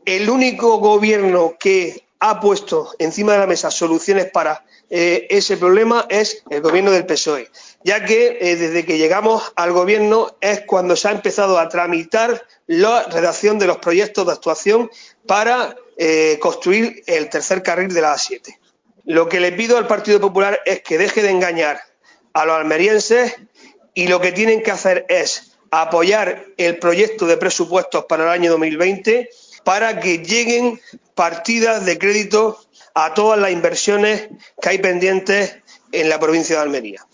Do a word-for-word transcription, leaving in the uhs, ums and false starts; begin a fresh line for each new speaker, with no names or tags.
el único gobierno que ha puesto encima de la mesa soluciones para eh, ese problema es el gobierno del P S O E, ya que eh, desde que llegamos al gobierno es cuando se ha empezado a tramitar la redacción de los proyectos de actuación para eh, construir el tercer carril de la A siete. Lo que le pido al Partido Popular es que deje de engañar a los almerienses y lo que tienen que hacer es apoyar el proyecto de presupuestos para el año dos mil veinte para que lleguen partidas de crédito a todas las inversiones que hay pendientes en la provincia de Almería.